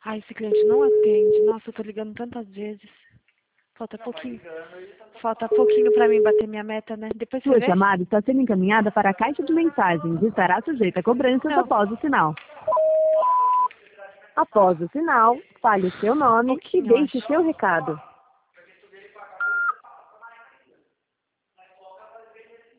Ai, esse cliente não atende. Nossa, eu tô ligando tantas vezes. Falta pouquinho. Falta pouquinho pra mim bater minha meta, né? Depois você Sua vê? chamada está sendo encaminhada para a caixa de mensagens e estará sujeita a cobranças Não. após o sinal. Após o sinal, fale o seu nome e Pouquinho, eu deixe acho. seu recado.